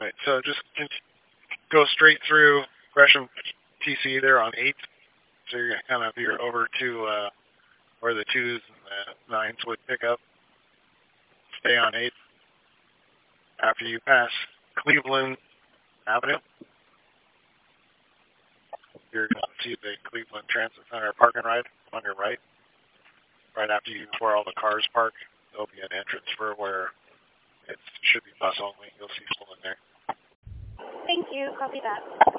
Right, so just go straight through Gresham TC there on 8th. So you're kind of you're over to where the 2s and the 9s would pick up. Stay on 8th. After you pass Cleveland Avenue, you're going to see the Cleveland Transit Center park and ride on your right. Right after you, where all the cars park, there'll be an entrance for where it should be bus only. You'll see people in there. Thank you. Copy that.